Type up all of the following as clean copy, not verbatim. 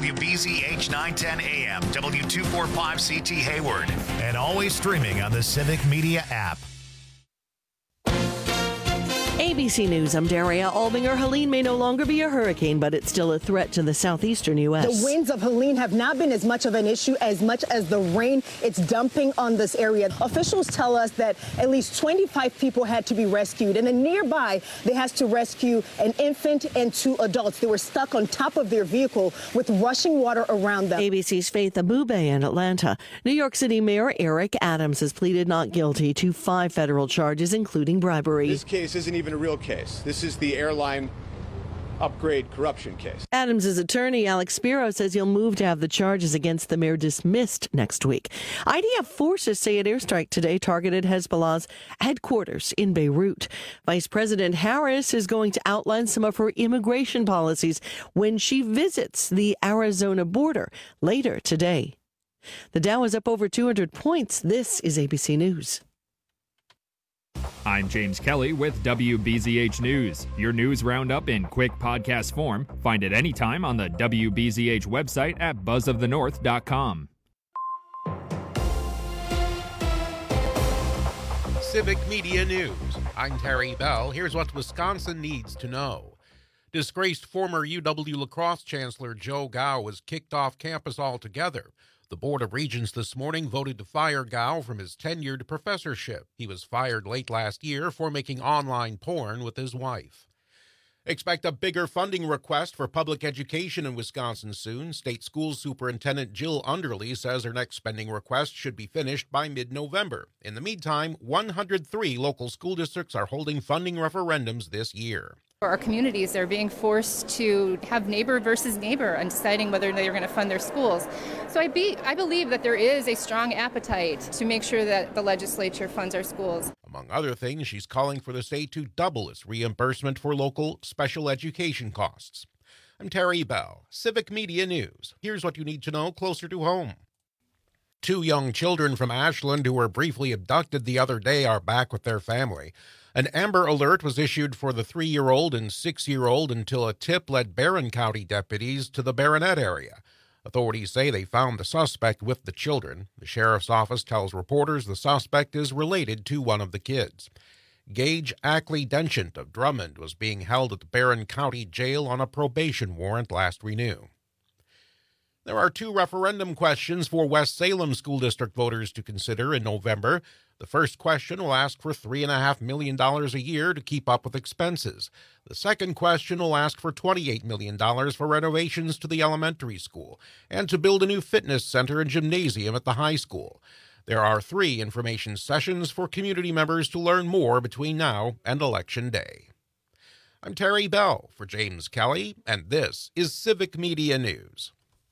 WBZH 910 AM, W245CT Hayward, and always streaming on the Civic Media app. ABC News, I'm Daria Albinger. Helene may no longer be a hurricane, but it's still a threat to the southeastern U.S. The winds of Helene have not been as much of an issue as much as the rain it's dumping on this area. Officials tell us that at least 25 people had to be rescued, and then nearby they had to rescue an infant and 2 adults. They were stuck on top of their vehicle with rushing water around them. ABC's Faith Abube in Atlanta. New York City Mayor Eric Adams has pleaded not guilty to 5 federal charges, including bribery. This case isn't even a real case. This is the airline upgrade corruption case. Adams' attorney, Alex Spiro, says he'll move to have the charges against the mayor dismissed next week. IDF forces say an airstrike today targeted Hezbollah's headquarters in Beirut. Vice President Harris is going to outline some of her immigration policies when she visits the Arizona border later today. The Dow is up over 200 points. This is ABC News. I'm James Kelly with WBZH News. Your news roundup in quick podcast form. Find it anytime on the WBZH website at buzzofthenorth.com. Civic Media News. I'm Terry Bell. Here's what Wisconsin needs to know. Disgraced former UW La Crosse Chancellor Joe Gao was kicked off campus altogether. The Board of Regents this morning voted to fire Gao from his tenured professorship. He was fired late last year for making online porn with his wife. Expect a bigger funding request for public education in Wisconsin soon. State School Superintendent Jill Underly says her next spending request should be finished by mid-November. In the meantime, 103 local school districts are holding funding referendums this year. Our communities are being forced to have neighbor versus neighbor on deciding whether they are going to fund their schools. So I believe that there is a strong appetite to make sure that the legislature funds our schools. Among other things, she's calling for the state to double its reimbursement for local special education costs. I'm Terry Bell, Civic Media News. Here's what you need to know closer to home. 2 young children from Ashland who were briefly abducted the other day are back with their family. An Amber Alert was issued for the 3-year-old and 6-year-old until a tip led Barron County deputies to the Baronet area. Authorities say they found the suspect with the children. The sheriff's office tells reporters the suspect is related to one of the kids. Gage Ackley Denchant of Drummond was being held at the Barron County Jail on a probation warrant last renew. There are 2 referendum questions for West Salem School District voters to consider in November. The first question will ask for $3.5 million a year to keep up with expenses. The second question will ask for $28 million for renovations to the elementary school and to build a new fitness center and gymnasium at the high school. There are 3 information sessions for community members to learn more between now and Election Day. I'm Terry Bell for James Kelly, and this is Civic Media News.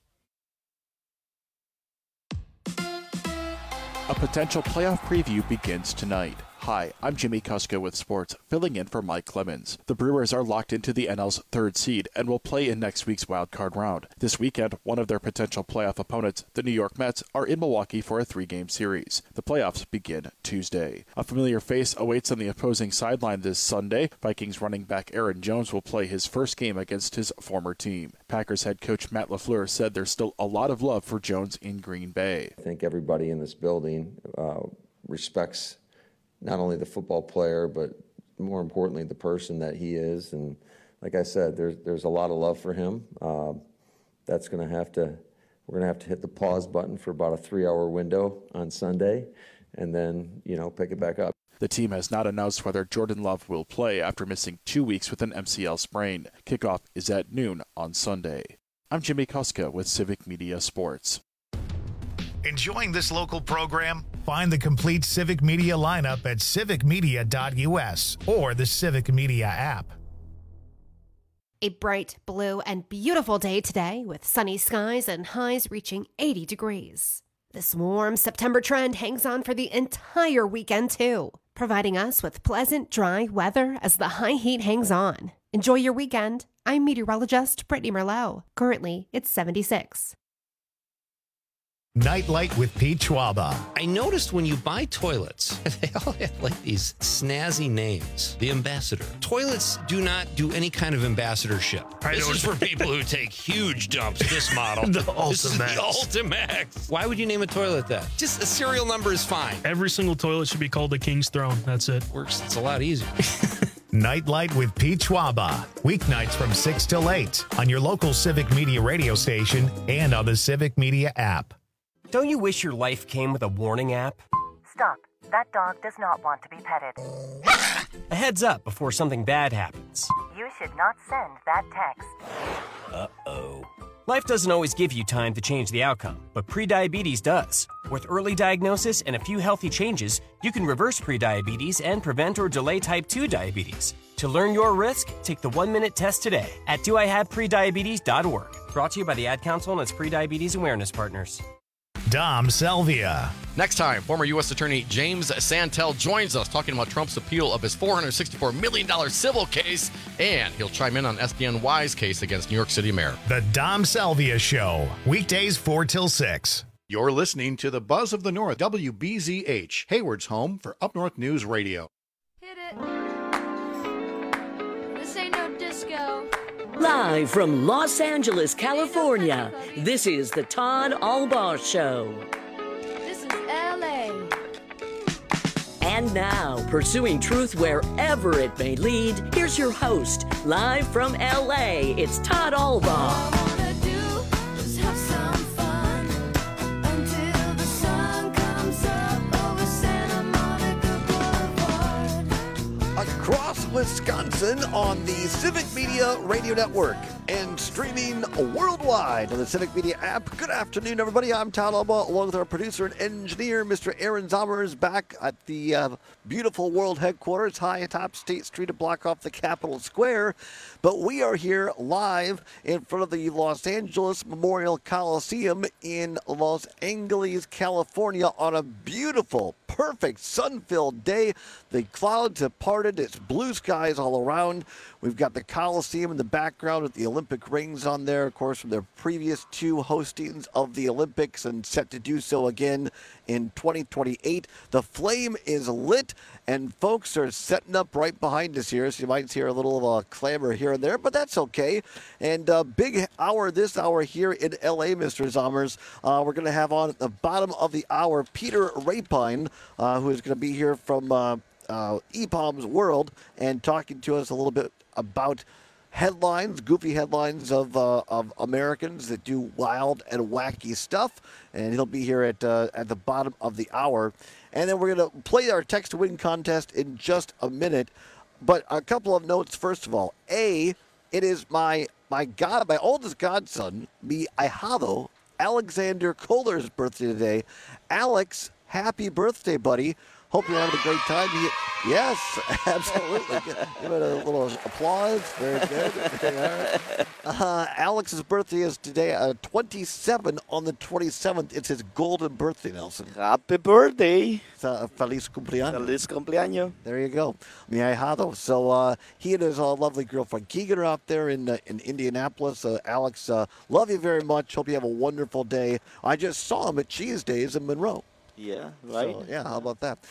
A potential playoff preview begins tonight. Hi, I'm Jimmy Kuska with sports, filling in for Mike Clemens. The Brewers are locked into the NL's 3rd seed and will play in next week's wildcard round. This weekend, one of their potential playoff opponents, the New York Mets, are in Milwaukee for a 3-game series. The playoffs begin Tuesday. A familiar face awaits on the opposing sideline this Sunday. Vikings running back Aaron Jones will play his first game against his former team. Packers head coach Matt LaFleur said there's still a lot of love for Jones in Green Bay. I think everybody in this building respects not only the football player, but more importantly, the person that he is. And like I said, there's a lot of love for him. We're going to have to hit the pause button for about a 3-hour window on Sunday and then, pick it back up. The team has not announced whether Jordan Love will play after missing 2 weeks with an MCL sprain. Kickoff is at noon on Sunday. I'm Jimmy Kuska with Civic Media Sports. Enjoying this local program? Find the complete Civic Media lineup at civicmedia.us or the Civic Media app. A bright blue and beautiful day today with sunny skies and highs reaching 80 degrees. This warm September trend hangs on for the entire weekend too, providing us with pleasant, dry weather as the high heat hangs on. Enjoy your weekend. I'm meteorologist Brittany Merlot. Currently, it's 76. Nightlight with Pete Schwaba. I noticed when you buy toilets, they all have like these snazzy names. The Ambassador. Toilets do not do any kind of ambassadorship. This is for people who take huge dumps, this model. The This is the Ultimax. Ultimax. Why would you name a toilet that? Just a serial number is fine. Every single toilet should be called the King's Throne. That's it. Works. It's a lot easier. Nightlight with Pete Schwaba. Weeknights from 6 till 8 on your local Civic Media radio station and on the Civic Media app. Don't you wish your life came with a warning app? Stop. That dog does not want to be petted. A heads up before something bad happens. You should not send that text. Uh-oh. Life doesn't always give you time to change the outcome, but prediabetes does. With early diagnosis and a few healthy changes, you can reverse prediabetes and prevent or delay type 2 diabetes. To learn your risk, take the 1-minute test today at doihaveprediabetes.org. Brought to you by the Ad Council and its prediabetes awareness partners. Dom Selvia. Next time, former U.S. Attorney James Santel joins us talking about Trump's appeal of his $464 million civil case, and he'll chime in on SDNY's case against New York City Mayor. The Dom Selvia Show. Weekdays 4 till 6. You're listening to the Buzz of the North, WBZH, Hayward's home for Up North News Radio. Hit it. This ain't no disco. Live from Los Angeles, California, this is the Todd Albaugh Show. This is L.A. And now, pursuing truth wherever it may lead, here's your host, live from L.A., it's Todd Albaugh. Across Wisconsin on the Civic Media Radio Network and streaming worldwide on the Civic Media app. Good afternoon, everybody. I'm Todd Albaugh, along with our producer and engineer, Mr. Aaron Zommers, back at the beautiful world headquarters, high atop State Street, a block off the Capitol Square. But we are here live in front of the Los Angeles Memorial Coliseum in Los Angeles, California, on a beautiful, perfect, sun-filled day. The clouds have parted. It's blue skies all around. We've got the Coliseum in the background with the Olympic rings on there, of course, from their previous two hostings of the Olympics, and set to do so again in 2028. The flame is lit, and folks are setting up right behind us here, so you might hear a little of a clamor here and there, but that's okay. And big hour this hour here in L.A., Mr. Zommers. We're going to have on at the bottom of the hour Peter Rapine, who is going to be here from EPOM's World, and talking to us a little bit about headlines, goofy headlines of Americans that do wild and wacky stuff. And he'll be here at the bottom of the hour. And then we're going to play our text to win contest in just a minute. But a couple of notes, first of all. A, it is my oldest godson, mi ahijado, Alexander Kohler's birthday today. Alex, happy birthday, buddy. Hope you're having a great time. Yes, absolutely. Give it a little applause. Very good. Alex's birthday is today, 27 on the 27th. It's his golden birthday, Nelson. Happy birthday. Feliz cumpleaños. Feliz cumpleaños. There you go. Mi ahijado. So he and his lovely girlfriend Keegan are out there in Indianapolis. Alex, love you very much. Hope you have a wonderful day. I just saw him at Cheese Days in Monroe. Yeah, right. So, yeah, how about that?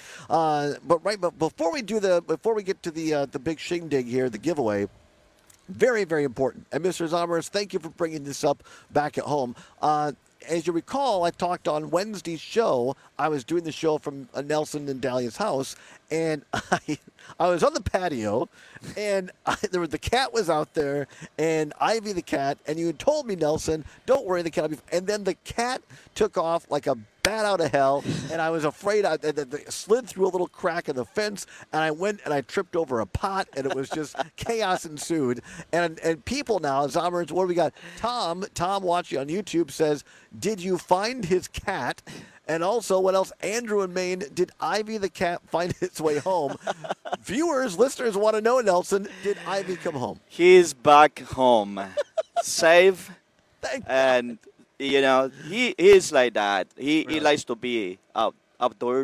But before we get to the big shindig here, the giveaway, very, very important. And Mr. Zommers, thank you for bringing this up back at home. As you recall, I talked on Wednesday's show. I was doing the show from Nelson and Dahlia's house, and I was on the patio, and the cat was out there, and Ivy the cat, and you had told me, Nelson, don't worry, the cat will be. And then the cat took off like a bat out of hell, and I was afraid I slid through a little crack in the fence, and I went and I tripped over a pot, and it was just chaos ensued. And people now, Zommers, what do we got? Tom watching on YouTube says, did you find his cat? And also, what else? Andrew in Maine, did Ivy the cat find its way home? Viewers, listeners want to know, Nelson, did Ivy come home? He's back home, safe, Thank and you know he is like that. He likes to be outdoor,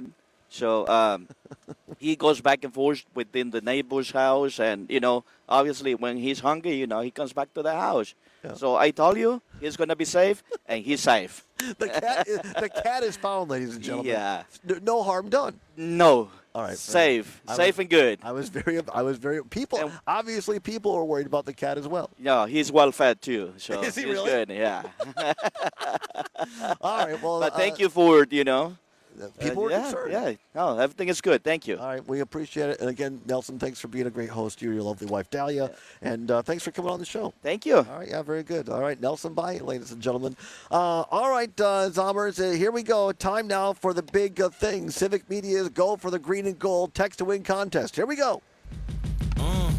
so he goes back and forth within the neighbor's house, and obviously when he's hungry, he comes back to the house. So I told you he's going to be safe, and he's safe. The cat is found, ladies and gentlemen. Yeah. No harm done. No. All right. Safe and good. I was very people. Obviously, people are worried about the cat as well. Yeah, he's well fed too. So Is he he's really? good. Yeah. All right. Well, but thank you for people are concerned. Yeah. No, everything is good. Thank you. All right, we appreciate it. And again, Nelson, thanks for being a great host. You, your lovely wife, Dahlia. And thanks for coming on the show. Thank you. All right, yeah, very good. All right, Nelson, bye, ladies and gentlemen. All right, Zombers, here we go. Time now for the big thing. Civic Media's Go for the Green and Gold Text to Win contest. Here we go. Now,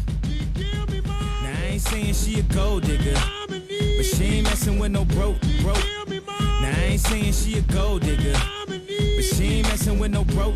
I ain't saying she a gold digger, but she ain't messing with no broke. Now, I ain't saying she a gold digger, but she ain't messing with no broke.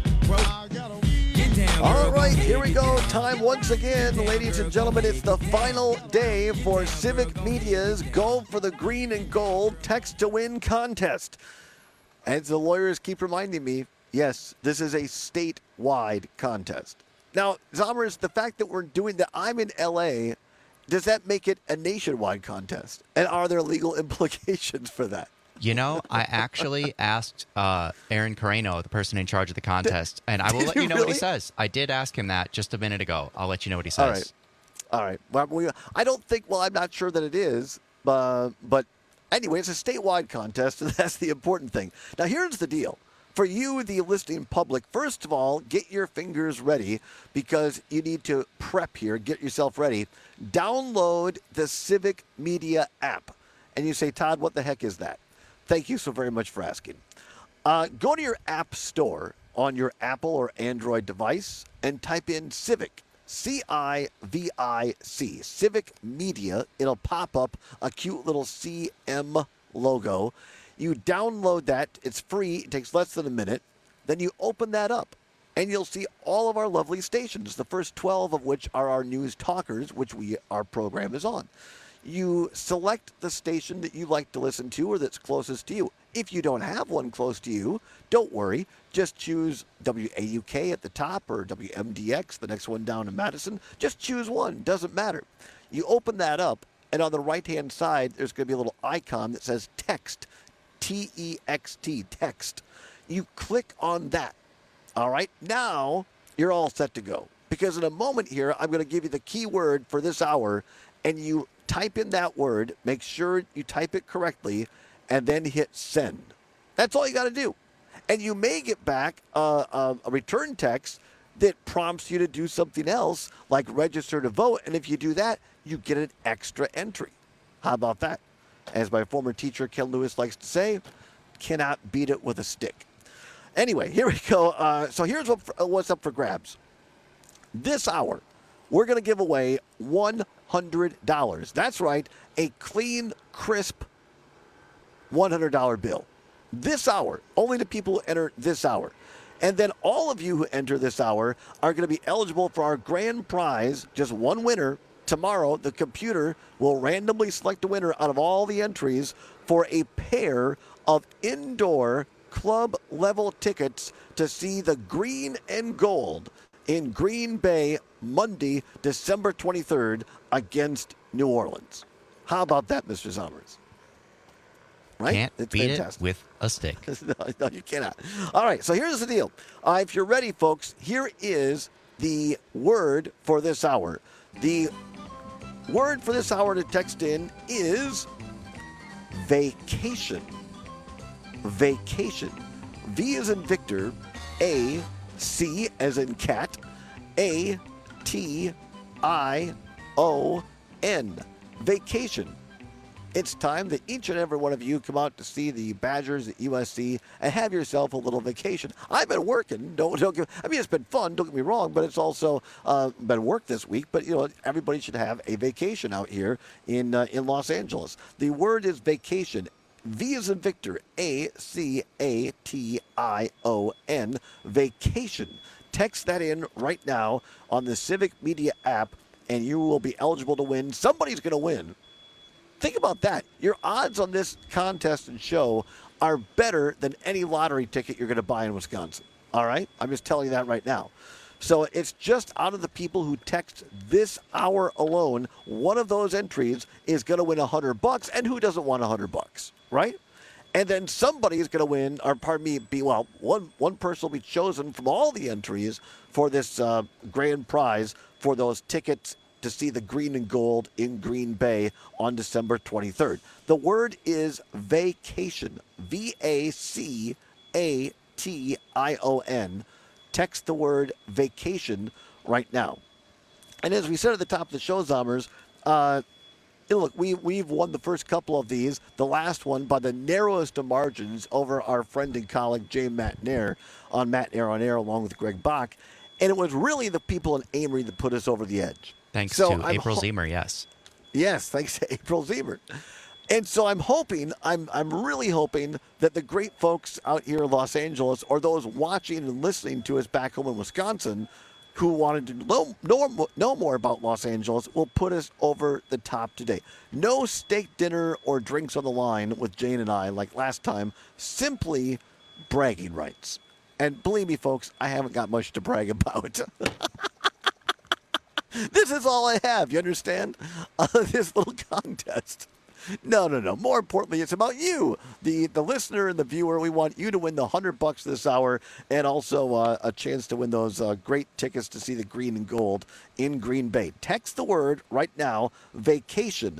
Get down, girl. All right, here we go. Time once again, ladies and gentlemen. It's the final day for Civic Media's Go for the Green and Gold Text to Win contest. As the lawyers keep reminding me, yes, this is a statewide contest. Now, Zombers, the fact that we're doing that, I'm in L.A., does that make it a nationwide contest? And are there legal implications for that? You know, I actually asked Aaron Carreno, the person in charge of the contest, and I will let you know what he says. I did ask him that just a minute ago. I'll let you know what he says. All right. Well, I don't think, I'm not sure that it is, but anyway, it's a statewide contest, and that's the important thing. Now, here's the deal. For you, the listening public, first of all, get your fingers ready because you need to prep here. Get yourself ready. Download the Civic Media app. And you say, Todd, what the heck is that? Thank you so very much for asking. Go to your app store on your Apple or Android device and type in Civic, C-I-V-I-C, Civic Media. It'll pop up a cute little CM logo. You download that. It's free. It takes less than a minute. Then you open that up, and you'll see all of our lovely stations, the first 12 of which are our news talkers, which our program is on. You select the station that you like to listen to or that's closest to you. If you don't have one close to you, don't worry. Just choose WAUK at the top or WMDX, the next one down in Madison. Just choose one. Doesn't matter. You open that up, and on the right-hand side, there's going to be a little icon that says text. T-E-X-T, text. You click on that. All right, now you're all set to go. Because in a moment here, I'm going to give you the keyword for this hour, and you type in that word, make sure you type it correctly, and then hit send. That's all you got to do. And you may get back a return text that prompts you to do something else, like register to vote, and if you do that, you get an extra entry. How about that? As my former teacher, Ken Lewis, likes to say, cannot beat it with a stick. Anyway, here we go. So here's what's up for grabs. This hour, we're going to give away $100. That's right, a clean, crisp $100 bill. This hour, only the people who enter this hour. And then all of you who enter this hour are going to be eligible for our grand prize, just one winner. Tomorrow, the computer will randomly select a winner out of all the entries for a pair of indoor club-level tickets to see the Green and Gold in Green Bay Monday, December 23rd against New Orleans. How about that, Mr. Zombers? Right? Can't it's beat fantastic. it with a stick. No, you cannot. All right, so here's the deal. If you're ready, folks, here is the word for this hour. The word for this hour to text in is vacation. Vacation. V as in Victor, A, C as in cat, A, T, I, O, N. Vacation. It's time that each and every one of you come out to see the Badgers at USC and have yourself a little vacation. I've been working. It's been fun. Don't get me wrong, but it's also been work this week. But everybody should have a vacation out here in Los Angeles. The word is vacation. V as in Victor. A-C-A-T-I-O-N. Vacation. Text that in right now on the Civic Media app, and you will be eligible to win. Somebody's going to win. Think about that. Your odds on this contest and show are better than any lottery ticket you're going to buy in Wisconsin. All right? I'm just telling you that right now. So it's just out of the people who text this hour alone, one of those entries is going to win $100. And who doesn't want $100, right? And then somebody is going to win, or pardon me, one person will be chosen from all the entries for this grand prize for those tickets to see the Green and Gold in Green Bay on December 23rd. The word is vacation, VACATION. Text the word vacation right now. And as we said at the top of the show, Zommers, look, we've won the first couple of these, the last one by the narrowest of margins over our friend and colleague Jay Matnair on Air along with Greg Bach. And it was really the people in Amory that put us over the edge. Thanks to April Zemer, yes. Yes, thanks to April Zemer. And so I'm really hoping that the great folks out here in Los Angeles, or those watching and listening to us back home in Wisconsin, who wanted to know more about Los Angeles, will put us over the top today. No steak dinner or drinks on the line with Jane and I like last time, simply bragging rights. And believe me, folks, I haven't got much to brag about. This is all I have, you understand? This little contest. No. More importantly, it's about you, the listener and the viewer. We want you to win the $100 this hour, and also a chance to win those great tickets to see the Green and Gold in Green Bay. Text the word right now, vacation,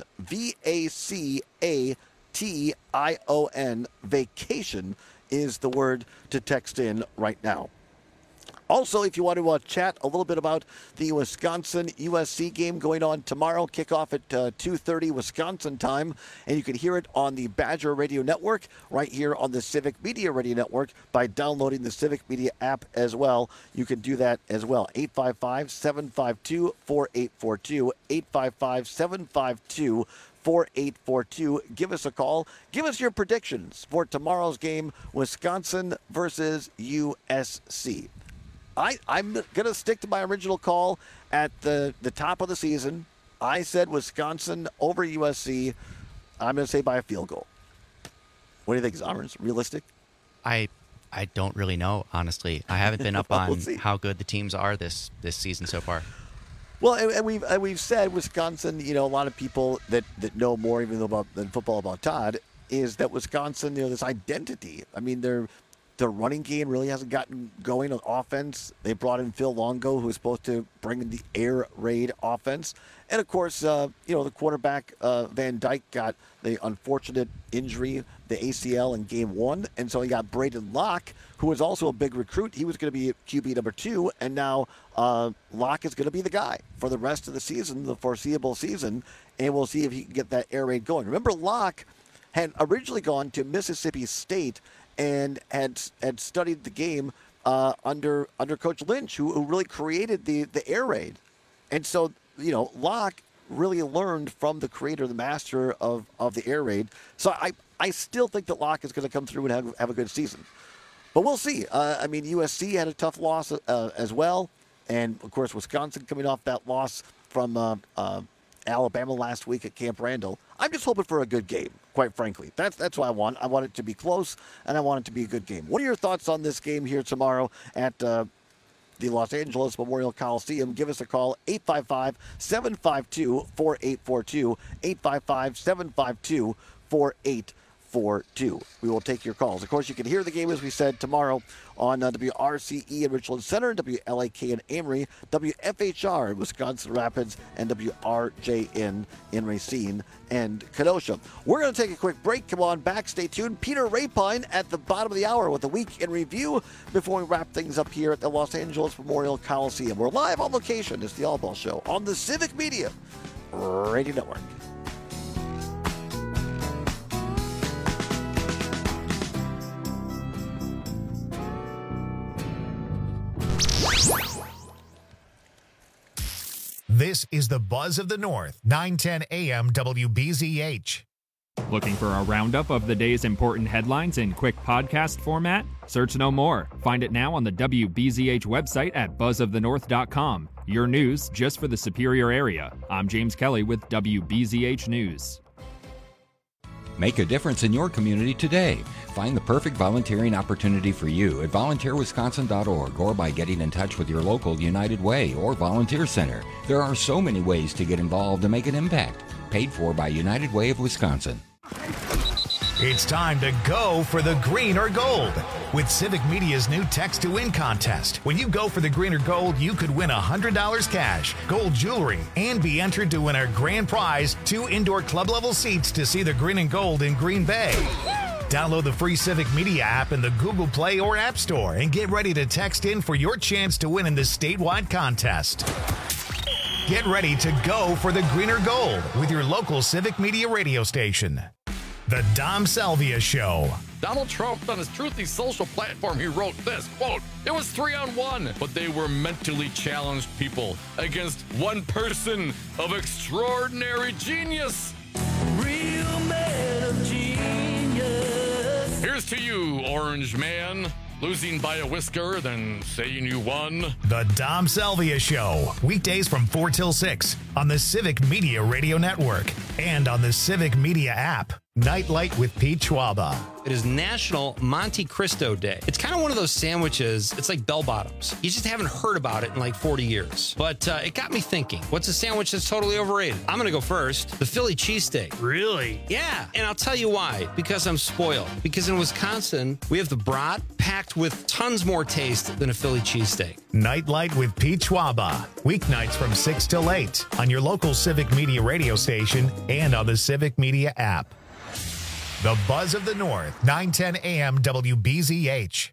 VACATION. Vacation is the word to text in right now. Also, if you want to chat a little bit about the Wisconsin-USC game going on tomorrow, kickoff at 2:30 Wisconsin time, and you can hear it on the Badger Radio Network right here on the Civic Media Radio Network by downloading the Civic Media app as well. You can do that as well. 855-752-4842, 855-752-4842. Give us a call. Give us your predictions for tomorrow's game, Wisconsin versus USC. I'm going to stick to my original call at the top of the season. I said Wisconsin over USC. I'm going to say by a field goal. What do you think, Zommers? Realistic? I don't really know, honestly. I haven't been up on how good the teams are this season so far. Well, and we've said Wisconsin, a lot of people that know more even than football about Todd, is that Wisconsin, this identity. I mean, their running game really hasn't gotten going on offense. They brought in Phil Longo, who was supposed to bring in the air raid offense. And, of course, the quarterback, Van Dyke, got the unfortunate injury, the ACL in game one. And so he got Braden Locke, who was also a big recruit. He was going to be QB number 2. And now Locke is going to be the guy for the rest of the season, the foreseeable season. And we'll see if he can get that air raid going. Remember, Locke had originally gone to Mississippi State and had studied the game under Coach Lynch, who really created the air raid. And so, Locke really learned from the creator, the master of the air raid. So I still think that Locke is going to come through and have a good season. But we'll see. USC had a tough loss as well. And, of course, Wisconsin coming off that loss from Alabama last week at Camp Randall. I'm just hoping for a good game, quite frankly. That's what I want. I want it to be close, and I want it to be a good game. What are your thoughts on this game here tomorrow at the Los Angeles Memorial Coliseum? Give us a call, 855-752-4842, 855-752-4842. We will take your calls. Of course, you can hear the game, as we said, tomorrow on WRCE in Richland Center, WLAK in Amory, WFHR in Wisconsin Rapids, and WRJN in Racine and Kenosha. We're going to take a quick break. Come on back. Stay tuned. Peter Rapine at the bottom of the hour with a week in review before we wrap things up here at the Los Angeles Memorial Coliseum. We're live on location. It's the All Ball Show on the Civic Media Radio Network. This is the Buzz of the North, 910 AM WBZH. Looking for a roundup of the day's important headlines in quick podcast format? Search no more. Find it now on the WBZH website at buzzofthenorth.com. Your news just for the Superior area. I'm James Kelly with WBZH News. Make a difference in your community today. Find the perfect volunteering opportunity for you at volunteerwisconsin.org or by getting in touch with your local United Way or Volunteer Center. There are so many ways to get involved and make an impact. Paid for by United Way of Wisconsin. It's time to go for the green or gold with Civic Media's new Text to Win contest. When you go for the green or gold, you could win $100 cash, gold jewelry, and be entered to win our grand prize, 2 indoor club level seats to see the green and gold in Green Bay. Download the free Civic Media app in the Google Play or App Store and get ready to text in for your chance to win in this statewide contest. Get ready to go for the green or gold with your local Civic Media radio station. The Dom Salvia Show. Donald Trump, on his Truthy social platform, he wrote this, quote, "It was 3-on-1, but they were mentally challenged people against one person of extraordinary genius." Real man of genius. Here's to you, Orange Man. Losing by a whisker, then saying you won. The Dom Salvia Show. Weekdays from 4 till 6 on the Civic Media Radio Network and on the Civic Media app. Nightlight with Pete Schwaba. It is National Monte Cristo Day. It's kind of one of those sandwiches. It's like bell bottoms. You just haven't heard about it in like 40 years. But it got me thinking, what's a sandwich that's totally overrated? I'm going to go first. The Philly cheesesteak. Really? Yeah. And I'll tell you why. Because I'm spoiled. Because in Wisconsin, we have the brat packed with tons more taste than a Philly cheesesteak. Nightlight with Pete Schwaba. Weeknights from 6 till 8 on your local Civic Media radio station and on the Civic Media app. The Buzz of the North, 910 AM WBZH.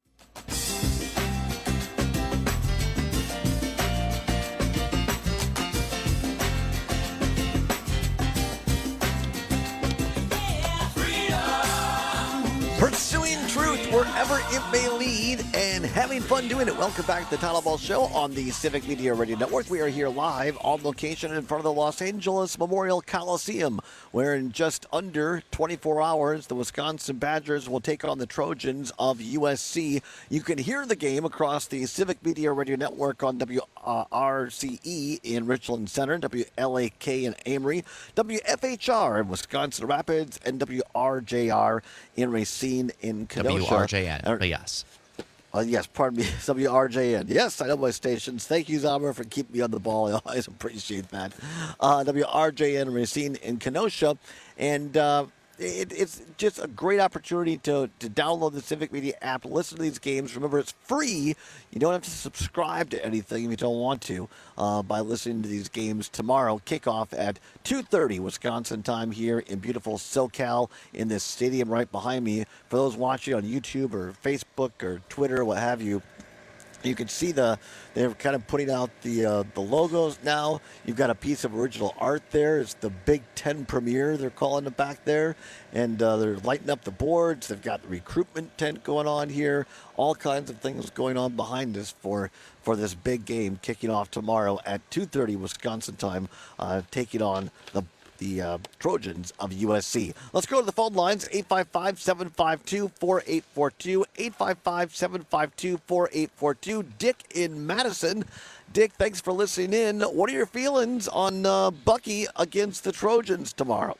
Pursuing truth wherever it may lead and having fun doing it. Welcome back to the Tyler Ball Show on the Civic Media Radio Network. We are here live on location in front of the Los Angeles Memorial Coliseum, where in just under 24 hours, the Wisconsin Badgers will take on the Trojans of USC. You can hear the game across the Civic Media Radio Network on WRCE in Richland Center, WLAK in Amory, WFHR in Wisconsin Rapids, and WRJR in Racine in Kenosha. WRJN, yes. Yes, pardon me, WRJN. Yes, I know my stations. Thank you, Zommer, for keeping me on the ball. I always appreciate that. WRJN Racine in Kenosha. And it's just a great opportunity to download the Civic Media app, listen to these games. Remember, it's free. You don't have to subscribe to anything if you don't want to by listening to these games tomorrow. Kickoff at 2:30 Wisconsin time here in beautiful SoCal in this stadium right behind me. For those watching on YouTube or Facebook or Twitter, what have you, you can see they're kind of putting out the logos now. You've got a piece of original art there. It's the Big Ten premiere, they're calling it back there. And they're lighting up the boards. They've got the recruitment tent going on here. All kinds of things going on behind us for this big game kicking off tomorrow at 2:30 Wisconsin time, taking on the Trojans of USC. Let's go to the phone lines, 855-752-4842, 855-752-4842. Dick in Madison. Dick, thanks for listening in. What are your feelings on Bucky against the Trojans tomorrow?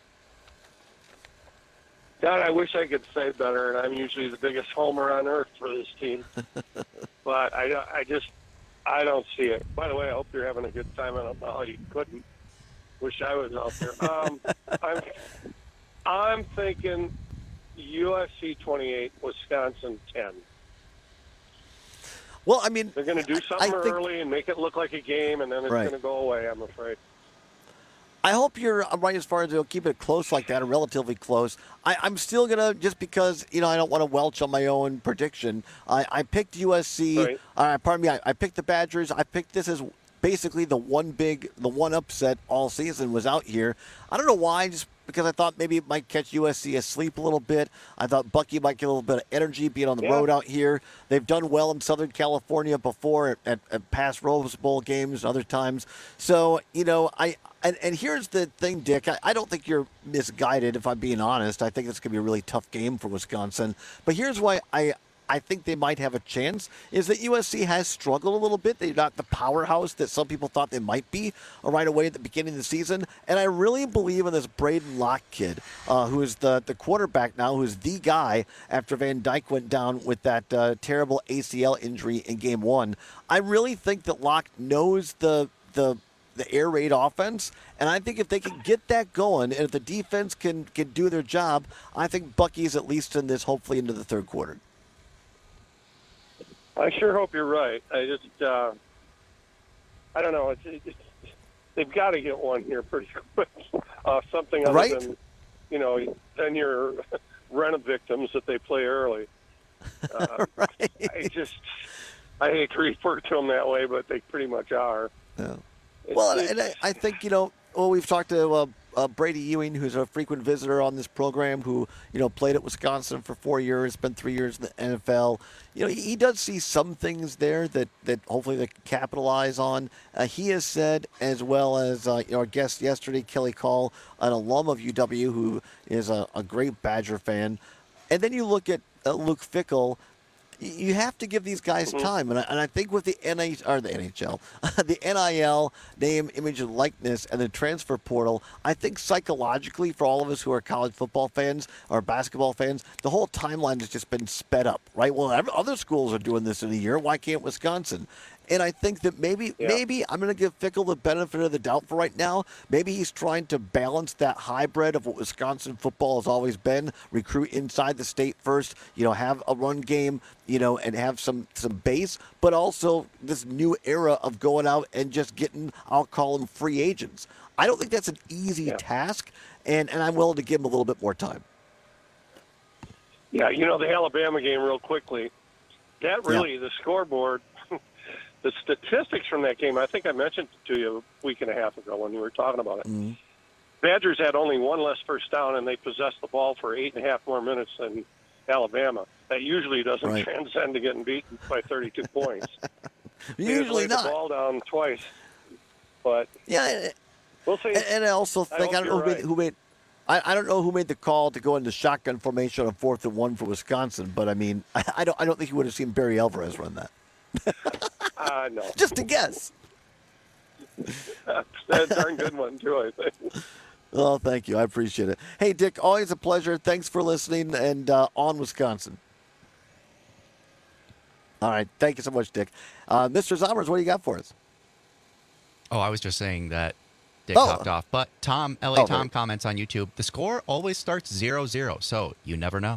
God, I wish I could say better, and I'm usually the biggest homer on earth for this team. But I don't see it. By the way, I hope you're having a good time, and I don't know how you couldn't. Wish I was out there. I'm thinking USC 28, Wisconsin 10. Well, I mean, they're going to do something early and make it look like a game, and then it's going to go away, I'm afraid. I hope you're right as far as they'll keep it close like that, or relatively close. I'm still going to, just because, I don't want to welch on my own prediction, I picked USC. Pardon me, I picked the Badgers. I picked this as basically the one upset all season was out here. I don't know why, just because I thought maybe it might catch USC asleep a little bit. I thought Bucky might get a little bit of energy being on the road out here. They've done well in Southern California before at past Rose Bowl games other times. So, and here's the thing, Dick. I don't think you're misguided, if I'm being honest. I think it's going to be a really tough game for Wisconsin. But here's why I I think they might have a chance is that USC has struggled a little bit. They're not the powerhouse that some people thought they might be right away at the beginning of the season. And I really believe in this Braden Locke kid, who is the quarterback now, who's the guy after Van Dyke went down with that terrible ACL injury in Game 1. I really think that Locke knows the air raid offense, and I think if they can get that going, and if the defense can do their job, I think Bucky's at least in this, hopefully into the third quarter. I sure hope you're right. I just, I don't know. They've got to get one here pretty quick. Something other than, than your rent victims that they play early. Right. I hate to refer to them that way, but they pretty much are. Yeah. Well, and I think, we've talked to Brady Ewing, who's a frequent visitor on this program, who, played at Wisconsin for 4 years, spent 3 years in the NFL. He does see some things there that hopefully they can capitalize on. He has said, as well as our guest yesterday, Kelly Call, an alum of UW, who is a great Badger fan. And then you look at Luke Fickell. You have to give these guys time, and I think with the NHL, the NIL, name, image, and likeness, and the transfer portal, I think psychologically for all of us who are college football fans or basketball fans, the whole timeline has just been sped up, right? Well, other schools are doing this in a year. Why can't Wisconsin? And I think that maybe I'm going to give Fickell the benefit of the doubt for right now. Maybe he's trying to balance that hybrid of what Wisconsin football has always been, recruit inside the state first, have a run game, and have some base, but also this new era of going out and just getting, I'll call them free agents. I don't think that's an easy task, and I'm willing to give him a little bit more time. Yeah, the Alabama game real quickly, that really, the scoreboard, the statistics from that game, I think I mentioned it to you a week and a half ago when we were talking about it. Mm-hmm. Badgers had only one less first down, and they possessed the ball for 8.5 more minutes than Alabama. That usually doesn't transcend to getting beaten by 32 points. Usually not. The ball down twice. But we'll see. And I also think I don't know who made the call to go into shotgun formation on 4th and 1 for Wisconsin. But I mean, I don't think you would have seen Barry Alvarez run that. No. Just a guess. That's a darn good one, too, I think. Oh, thank you. I appreciate it. Hey, Dick, always a pleasure. Thanks for listening, and on Wisconsin. All right. Thank you so much, Dick. Mr. Zommers, what do you got for us? Oh, I was just saying that Dick hopped off. But Tom, Tom comments on YouTube, the score always starts 0-0, so you never know.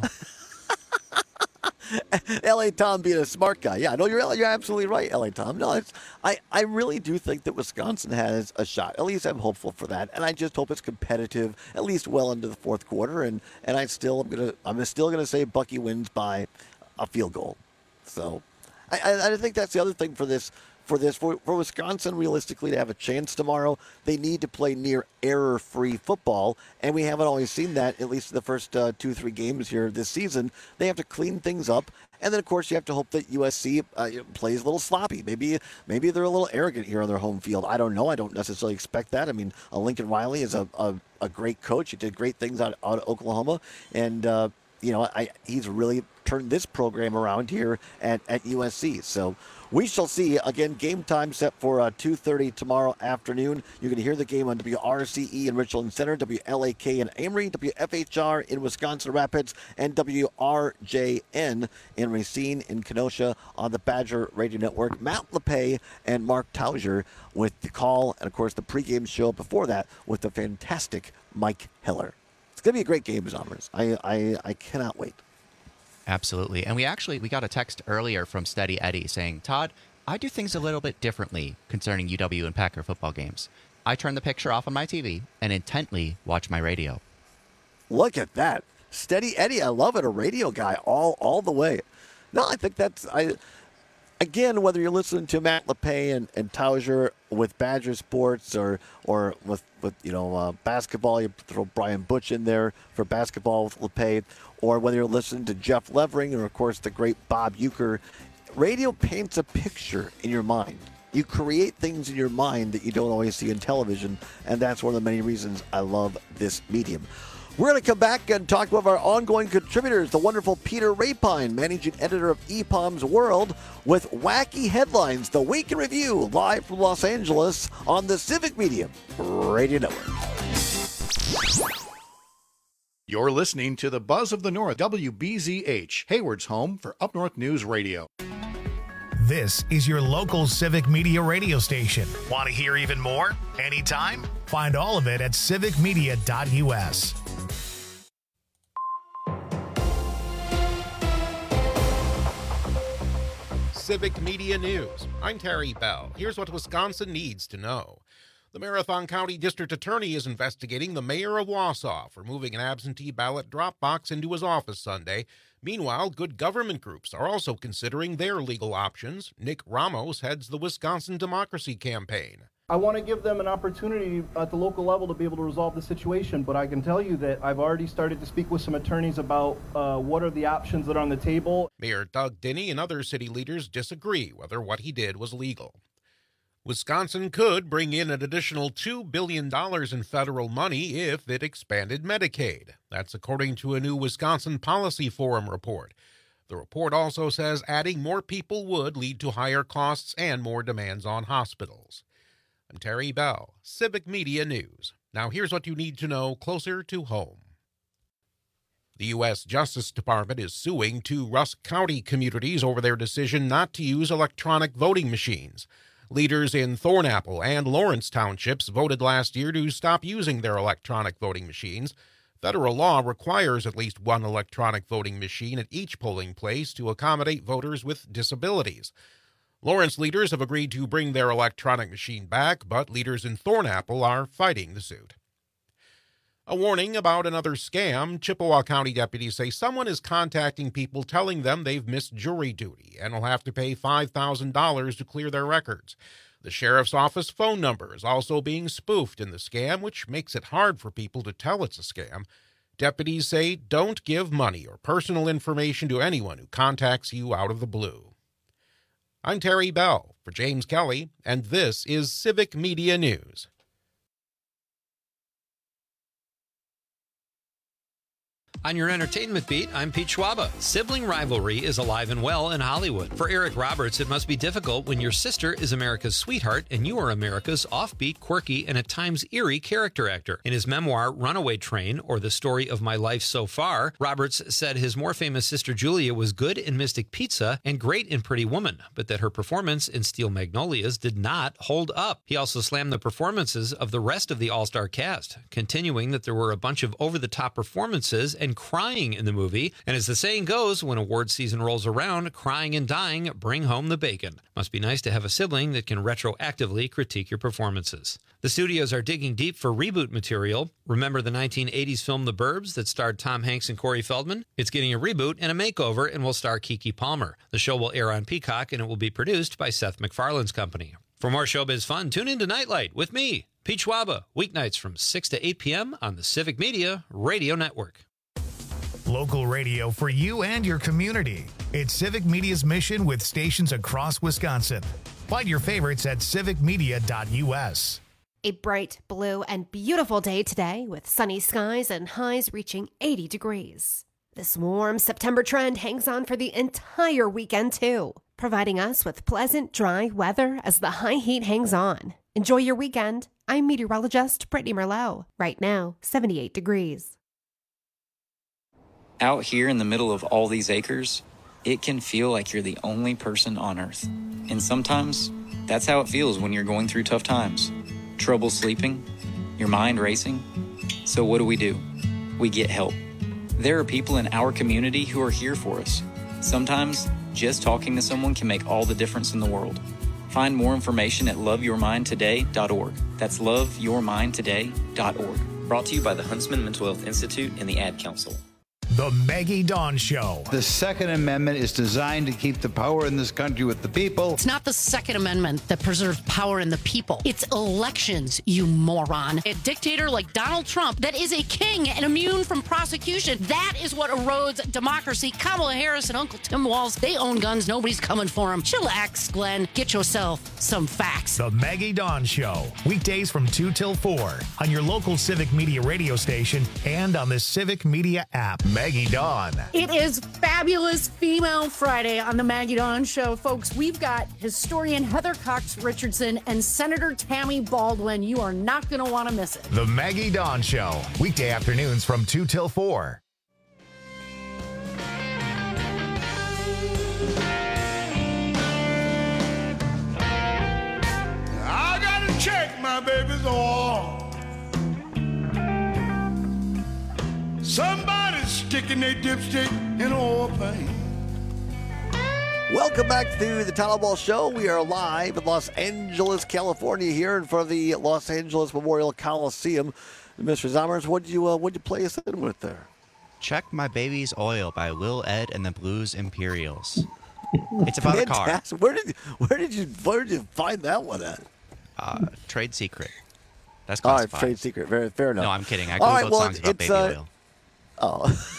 L.A. Tom being a smart guy. Yeah, no, you're absolutely right, L.A. Tom. No, I really do think that Wisconsin has a shot. At least I'm hopeful for that, and I just hope it's competitive, at least well into the fourth quarter. And I'm still gonna say Bucky wins by a field goal. So I think that's the other thing for Wisconsin, realistically, to have a chance tomorrow, they need to play near error-free football, and we haven't always seen that, at least in the first 2-3 games here this season. They have to clean things up, and then, of course, you have to hope that USC plays a little sloppy. Maybe they're a little arrogant here on their home field. I don't know. I don't necessarily expect that. I mean, Lincoln Riley is a great coach. He did great things out of Oklahoma, and he's really turned this program around here at USC. So we shall see. Again, game time set for 2:30 tomorrow afternoon. You're going to hear the game on WRCE in Richland Center, WLAK in Amory, WFHR in Wisconsin Rapids, and WRJN in Racine in Kenosha on the Badger Radio Network. Matt LePay and Mark Tauger with the call, and, of course, the pregame show before that with the fantastic Mike Hiller. It's going to be a great game, Zommers. I cannot wait. Absolutely. And we got a text earlier from Steady Eddie saying, Todd, I do things a little bit differently concerning UW and Packer football games. I turn the picture off on my TV and intently watch my radio. Look at that. Steady Eddie, I love it. A radio guy all the way. No, I think again, whether you're listening to Matt LePay and Tauger with Badger Sports or with basketball, you throw Brian Butch in there for basketball with LePay, or whether you're listening to Jeff Levering or, of course, the great Bob Uecker, radio paints a picture in your mind. You create things in your mind that you don't always see in television, and that's one of the many reasons I love this medium. We're going to come back and talk with our ongoing contributors, the wonderful Peter Rapine, managing editor of EPOM's World, with wacky headlines. The Week in Review, live from Los Angeles on the Civic Media Radio Network. You're listening to the Buzz of the North, WBZH, Hayward's home for Up North News Radio. This is your local Civic Media radio station. Want to hear even more? Anytime? Find all of it at civicmedia.us. Civic Media News. I'm Terry Bell. Here's what Wisconsin needs to know. The Marathon County District Attorney is investigating the mayor of Wausau for moving an absentee ballot drop box into his office Sunday. Meanwhile, good government groups are also considering their legal options. Nick Ramos heads the Wisconsin Democracy Campaign. I want to give them an opportunity at the local level to be able to resolve the situation, but I can tell you that I've already started to speak with some attorneys about what are the options that are on the table. Mayor Doug Dinney and other city leaders disagree whether what he did was legal. Wisconsin could bring in an additional $2 billion in federal money if it expanded Medicaid. That's according to a new Wisconsin Policy Forum report. The report also says adding more people would lead to higher costs and more demands on hospitals. I'm Terry Bell, Civic Media News. Now here's what you need to know closer to home. The U.S. Justice Department is suing 2 Rusk County communities over their decision not to use electronic voting machines. Leaders in Thornapple and Lawrence Townships voted last year to stop using their electronic voting machines. Federal law requires at least one electronic voting machine at each polling place to accommodate voters with disabilities. Lawrence leaders have agreed to bring their electronic machine back, but leaders in Thornapple are fighting the suit. A warning about another scam. Chippewa County deputies say someone is contacting people telling them they've missed jury duty and will have to pay $5,000 to clear their records. The sheriff's office phone number is also being spoofed in the scam, which makes it hard for people to tell it's a scam. Deputies say don't give money or personal information to anyone who contacts you out of the blue. I'm Terry Bell for James Kelly, and this is Civic Media News. On your entertainment beat, I'm Pete Schwaba. Sibling rivalry is alive and well in Hollywood. For Eric Roberts, it must be difficult when your sister is America's sweetheart and you are America's offbeat, quirky, and at times eerie character actor. In his memoir, Runaway Train, or The Story of My Life So Far, Roberts said his more famous sister Julia was good in Mystic Pizza and great in Pretty Woman, but that her performance in Steel Magnolias did not hold up. He also slammed the performances of the rest of the all-star cast, continuing that there were a bunch of over-the-top performances and crying in the movie, and as the saying goes, when award season rolls around, crying and dying bring home the bacon. Must be nice to have a sibling that can retroactively critique your performances. The studios are digging deep for reboot material. Remember the 1980s film The Burbs that starred Tom Hanks and Corey Feldman? It's getting a reboot and a makeover and will star Keke Palmer. The show will air on Peacock and it will be produced by Seth MacFarlane's company. For more showbiz fun, tune in to Nightlight with me, Pete Schwaba, weeknights from 6 to 8 p.m. on the Civic Media Radio Network. Local radio for you and your community. It's Civic Media's mission with stations across Wisconsin. Find your favorites at civicmedia.us. A bright, blue, and beautiful day today with sunny skies and highs reaching 80 degrees. This warm September trend hangs on for the entire weekend, too, providing us with pleasant, dry weather as the high heat hangs on. Enjoy your weekend. I'm meteorologist Brittany Merlot. Right now, 78 degrees. Out here in the middle of all these acres, it can feel like you're the only person on Earth. And sometimes, that's how it feels when you're going through tough times. Trouble sleeping, your mind racing. So what do? We get help. There are people in our community who are here for us. Sometimes, just talking to someone can make all the difference in the world. Find more information at loveyourmindtoday.org. That's loveyourmindtoday.org. Brought to you by the Huntsman Mental Health Institute and the Ad Council. The Maggie Dawn Show. The Second Amendment is designed to keep the power in this country with the people. It's not the Second Amendment that preserves power in the people. It's elections, you moron. A dictator like Donald Trump that is a king and immune from prosecution. That is what erodes democracy. Kamala Harris and Uncle Tim Walz, they own guns. Nobody's coming for them. Chillax, Glenn. Get yourself some facts. The Maggie Dawn Show. Weekdays from 2 till 4 on your local Civic Media radio station and on the Civic Media app. Maggie Dawn. It is Fabulous Female Friday on the Maggie Dawn Show. Folks, we've got historian Heather Cox Richardson and Senator Tammy Baldwin. You are not going to want to miss it. The Maggie Dawn Show. Weekday afternoons from 2 till 4. I gotta check my baby's oil. Somebody's sticking their dipstick in oil paint. Welcome back to the Tyler Ball Show. We are live in Los Angeles, California, here in front of the Los Angeles Memorial Coliseum. Mr. Zommers, what'd you play us in with there? Check My Baby's Oil by Lil Ed and the Blues Imperials. It's about a car. Fantastic. Where did you find that one at? Trade secret. That's all right, classified. trade secret. Very fair enough. No, I'm kidding. I Googled songs about baby oil. Oh.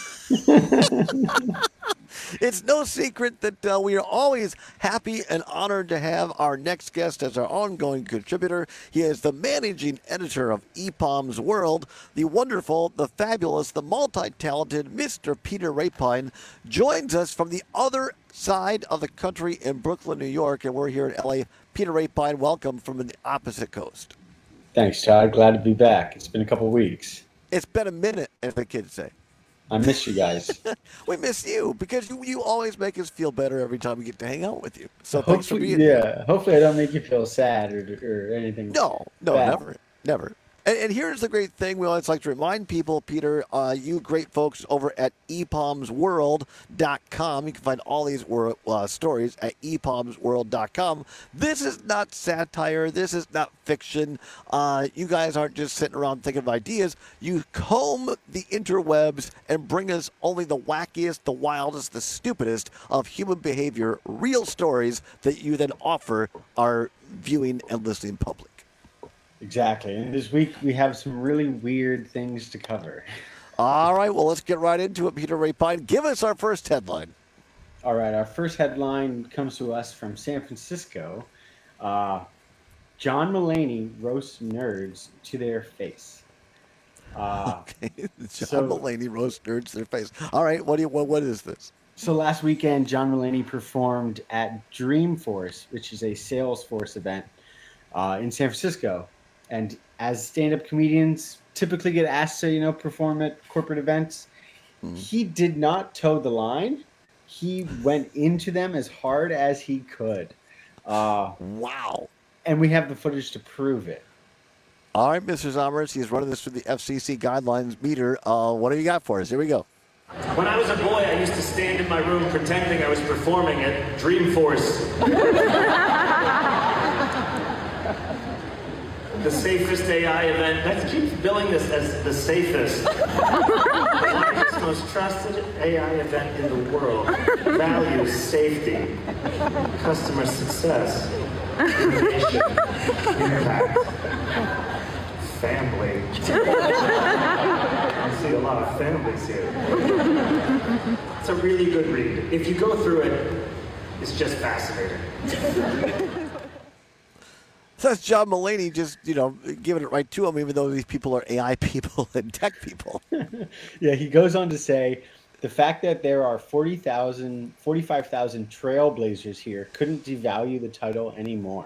It's no secret that we are always happy and honored to have our next guest as our ongoing contributor. He is the managing editor of EPOM's World, the wonderful, the fabulous, the multi-talented Mr. Peter Rapine joins us from the other side of the country in Brooklyn, New York, and we're here in LA. Peter Rapine, welcome from the opposite coast. Thanks, Todd. Glad to be back. It's been a couple weeks. It's been a minute, as the kids say. I miss you guys. We miss you because you always make us feel better every time we get to hang out with you. So thanks for being here. Hopefully I don't make you feel sad or anything. No, bad. never. And here's the great thing. We always like to remind people, Peter, you great folks over at epomsworld.com. You can find all these stories at epomsworld.com. This is not satire. This is not fiction. You guys aren't just sitting around thinking of ideas. You comb the interwebs and bring us only the wackiest, the wildest, the stupidest of human behavior, real stories that you then offer our viewing and listening public. Exactly. And this week we have some really weird things to cover. All right. Well, let's get right into it. Peter Rapine, give us our first headline. All right. Our first headline comes to us from San Francisco. John Mulaney roasts nerds to their face. Okay. John Mulaney roasts nerds to their face. All right. What is this? So last weekend, John Mulaney performed at Dreamforce, which is a Salesforce event in San Francisco. And as stand-up comedians typically get asked to, perform at corporate events, he did not toe the line. He went into them as hard as he could. Wow. And we have the footage to prove it. All right, Mr. Zommers, he's running this through the FCC guidelines meter. What do you got for us? Here we go. When I was a boy, I used to stand in my room pretending I was performing at Dreamforce. The safest AI event. That keeps billing this as the safest. The largest, most trusted AI event in the world. Values safety, customer success, innovation, impact, family. I see a lot of families here. It's a really good read. If you go through it, it's just fascinating. So that's John Mulaney just, giving it right to him, even though these people are AI people and tech people. Yeah, he goes on to say, the fact that there are 45,000 trailblazers here couldn't devalue the title anymore.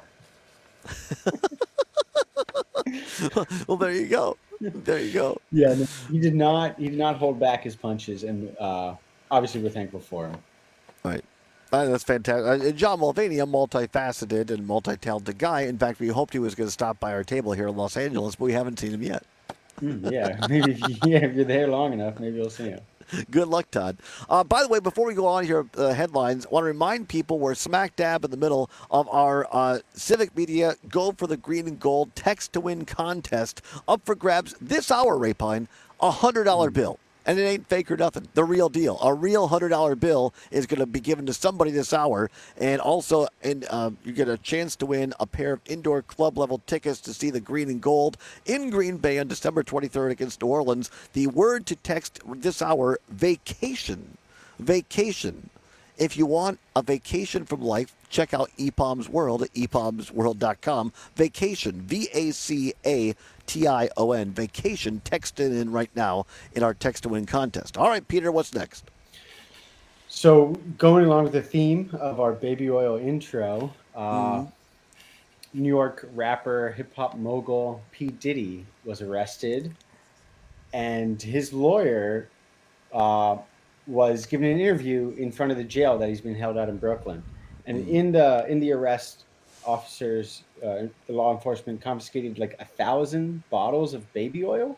Well, there you go. There you go. Yeah, no, he did not hold back his punches, and obviously we're thankful for him. Right. That's fantastic. John Mulaney, a multifaceted and multi-talented guy. In fact, we hoped he was going to stop by our table here in Los Angeles, but we haven't seen him yet. Yeah, maybe if you're there long enough, maybe you'll see him. Good luck, Todd. By the way, before we go on here, headlines, I want to remind people we're smack dab in the middle of our Civic Media Go for the Green and Gold Text to Win contest. Up for grabs this hour, Rapine, $100 bill. And it ain't fake or nothing. The real deal. A real $100 bill is going to be given to somebody this hour. And also, you get a chance to win a pair of indoor club-level tickets to see the Green and Gold in Green Bay on December 23rd against New Orleans. The word to text this hour, vacation. Vacation. If you want a vacation from life, check out EPOM's World at epomsworld.com. Vacation, V-A-C-A-T-I-O-N. Vacation, text it in right now in our Text to Win contest. All right, Peter, what's next? So going along with the theme of our baby oil intro, New York rapper, hip-hop mogul P. Diddy was arrested, and his lawyer was given an interview in front of the jail that he's been held out in Brooklyn. And in the arrest, officers, the law enforcement confiscated like 1,000 bottles of baby oil,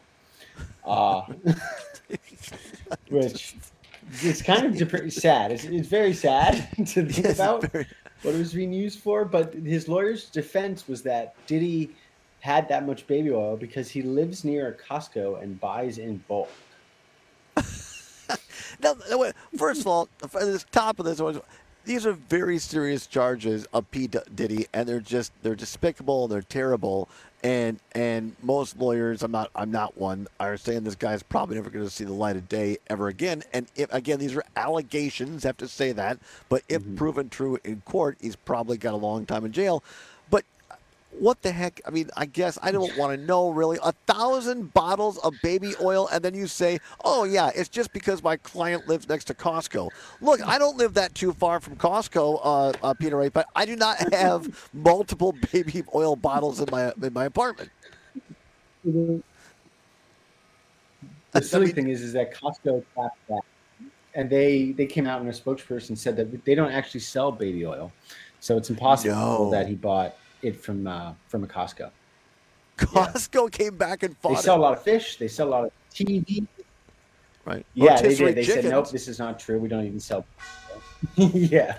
which is kind of sad. It's very sad to think about what it was being used for. But his lawyer's defense was that Diddy had that much baby oil because he lives near a Costco and buys in bulk. Now, first of all, at the top of this, these are very serious charges of P. Diddy, and they're despicable and they're terrible. And most lawyers, I'm not one, are saying this guy's probably never going to see the light of day ever again. And again, these are allegations, have to say that. But if proven true in court, he's probably got a long time in jail. But what the heck? I mean, I guess I don't want to know, really. 1,000 bottles of baby oil, and then you say, oh, yeah, it's just because my client lives next to Costco. Look, I don't live that too far from Costco, Peter Ray, but I do not have multiple baby oil bottles in my apartment. The silly thing is that Costco tapped that, and they came out and a spokesperson said that they don't actually sell baby oil, so it's impossible that he bought it from a Costco. Costco came back and fought. They sell a lot of fish. They sell a lot of TV. Right. Yeah, they did. They said, nope, this is not true. We don't even sell. Yeah.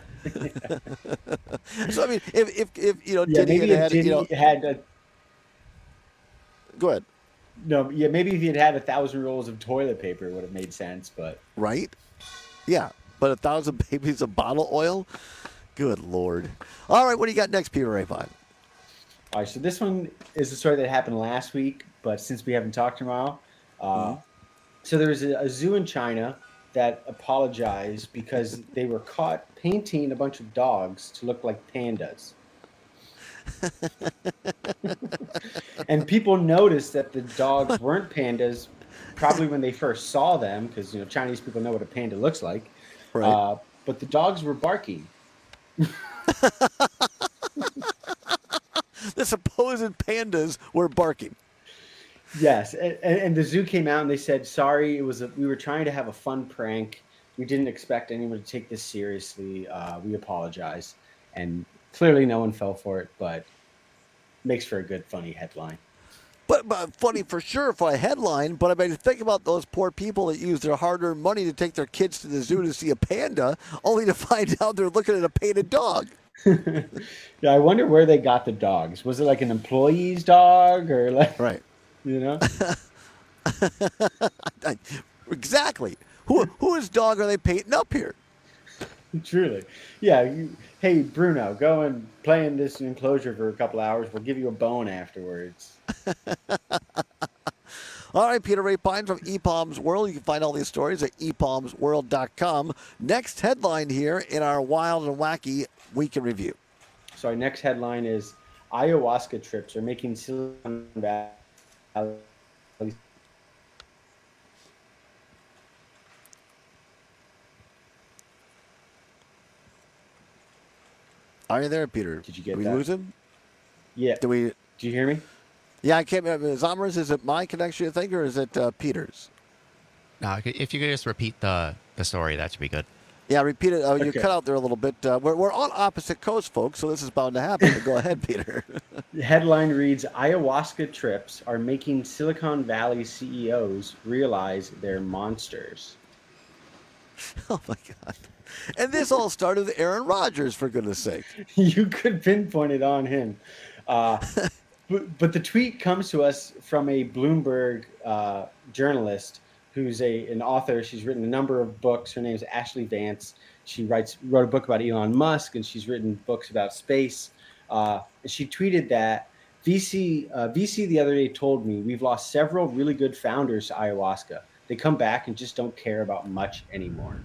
So I mean, if Diddy had go ahead. No, yeah, maybe if he had 1,000 rolls of toilet paper, it would have made sense. But right. Yeah, but 1,000 babies of bottle oil. Good Lord. All right, what do you got next, Peter Rapine? All right, so this one is a story that happened last week, but since we haven't talked in a while. So there was a zoo in China that apologized because they were caught painting a bunch of dogs to look like pandas. And people noticed that the dogs weren't pandas probably when they first saw them, because Chinese people know what a panda looks like. Right. But the dogs were barking. The supposed pandas were barking. Yes, and the zoo came out and they said, sorry, we were trying to have a fun prank. We didn't expect anyone to take this seriously. We apologize. And clearly no one fell for it, but makes for a good, funny headline. But funny for sure for a headline. But I mean, think about those poor people that use their hard-earned money to take their kids to the zoo to see a panda, only to find out they're looking at a painted dog. Yeah, I wonder where they got the dogs. Was it like an employee's dog or like right? Exactly. Whose dog are they painting up here? Truly. Yeah. Hey, Bruno, go and play in this enclosure for a couple hours. We'll give you a bone afterwards. All right, Peter Rapine from EPOM's World. You can find all these stories at epomsworld.com. Next headline here in our wild and wacky week in review. So our next headline is ayahuasca trips are making Silicon Valley. Are you there, Peter? Did you get Did we that? lose him? Yeah. Did you hear me? Yeah, I can't remember. Zomers, is it my connection, you think, or is it Peter's? No, if you could just repeat the story, that should be good. Yeah, repeat it. You cut out there a little bit. We're on opposite coasts, folks, so this is bound to happen. But go ahead, Peter. The headline reads, ayahuasca trips are making Silicon Valley CEOs realize they're monsters. Oh, my God. And this all started with Aaron Rodgers, for goodness sake. You could pinpoint it on him. But the tweet comes to us from a Bloomberg journalist who's an author. She's written a number of books. Her name is Ashley Vance. She wrote a book about Elon Musk, and she's written books about space. And she tweeted that VC the other day told me we've lost several really good founders to ayahuasca. They come back and just don't care about much anymore.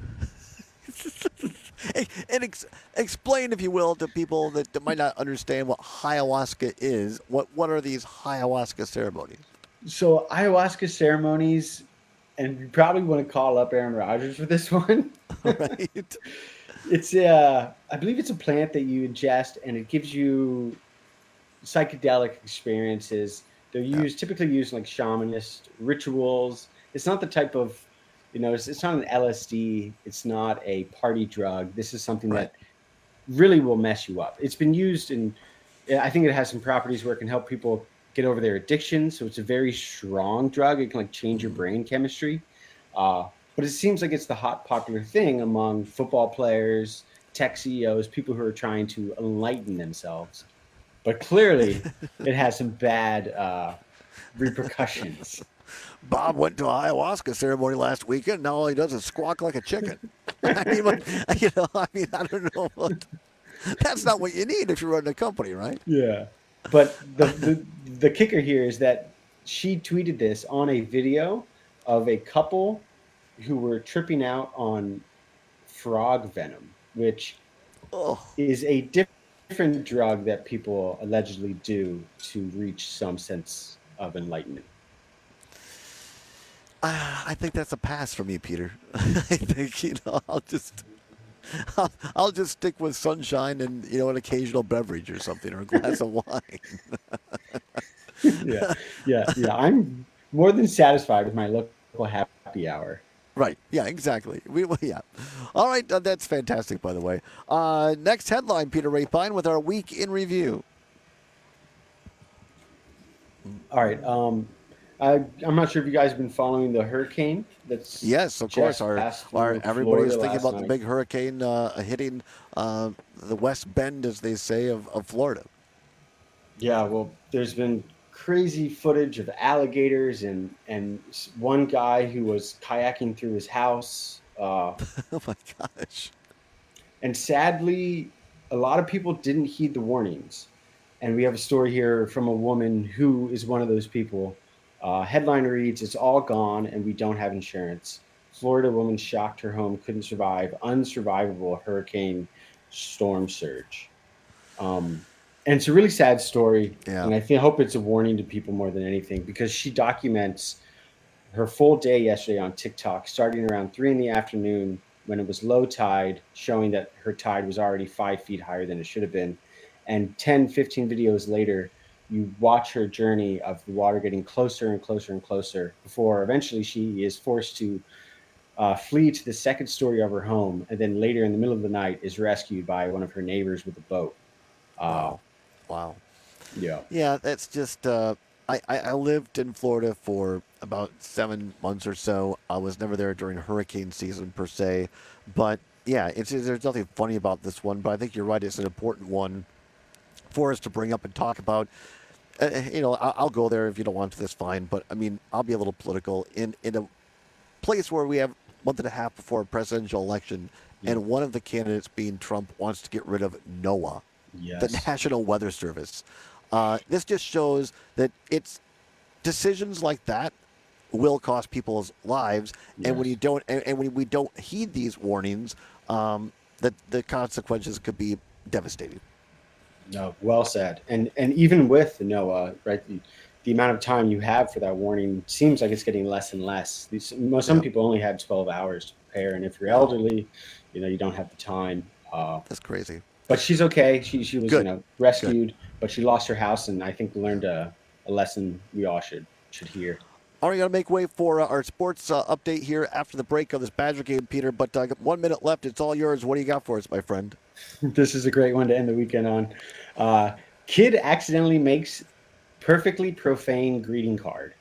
And explain, if you will, to people that might not understand what ayahuasca is. What are these ayahuasca ceremonies? So ayahuasca ceremonies, and you probably want to call up Aaron Rodgers for this one. Right. It's I believe it's a plant that you ingest, and it gives you psychedelic experiences. They're typically used in like shamanist rituals. It's not the type of, it's not an LSD. It's not a party drug. This is something that really will mess you up. It's been used I think it has some properties where it can help people get over their addiction. So it's a very strong drug. It can like change your brain chemistry. But it seems like it's the hot popular thing among football players, tech CEOs, people who are trying to enlighten themselves. But clearly it has some bad repercussions. Bob went to an ayahuasca ceremony last weekend. Now all he does is squawk like a chicken. I don't know. That's not what you need if you're running a company, right? Yeah. But the kicker here is that she tweeted this on a video of a couple who were tripping out on frog venom, which is a different drug that people allegedly do to reach some sense of enlightenment. I think that's a pass from you, Peter. I think I'll just stick with sunshine and an occasional beverage or something, or a glass of wine. Yeah. I'm more than satisfied with my local happy hour. Right. Yeah. Exactly. Yeah. All right. That's fantastic. By the way. Next headline, Peter Rapine, with our week in review. All right. I'm not sure if you guys have been following the hurricane. Yes, of course. Everybody is thinking about the big hurricane hitting the West Bend, as they say, of Florida. Yeah, well, there's been crazy footage of alligators and one guy who was kayaking through his house. Oh my gosh! And sadly, a lot of people didn't heed the warnings. And we have a story here from a woman who is one of those people. Headline reads, "It's all gone and we don't have insurance. Florida woman shocked her home couldn't survive unsurvivable hurricane storm surge." And it's a really sad story. Yeah. And I hope it's a warning to people more than anything, because she documents her full day yesterday on TikTok, starting around 3 p.m. when it was low tide, showing that her tide was already 5 feet higher than it should have been. And 10, 15 videos later, you watch her journey of the water getting closer and closer and closer before eventually she is forced to flee to the second story of her home. And then later in the middle of the night is rescued by one of her neighbors with a boat. Wow. Yeah. Yeah, that's just, I lived in Florida for about 7 months or so. I was never there during hurricane season per se. But yeah, there's nothing funny about this one, but I think you're right. It's an important one for us to bring up and talk about. I'll go there if you don't want to. That's fine. But I mean, I'll be a little political in a place where we have a month and a half before a presidential election, and one of the candidates, being Trump, wants to get rid of NOAA, the National Weather Service. This just shows that it's decisions like that will cost people's lives, and when you don't, and when we don't heed these warnings, that the consequences could be devastating. No, well said. And even with NOAA, right, the amount of time you have for that warning seems like it's getting less and less. Some people only have 12 hours to prepare, and if you're elderly, you don't have the time. That's crazy. But she's okay. She was rescued, but she lost her house, and I think learned a lesson we all should hear. All right, got to make way for our sports update here after the break of this Badger game, Peter. But 1 minute left. It's all yours. What do you got for us, my friend? This is a great one to end the weekend on. Kid accidentally makes perfectly profane greeting card.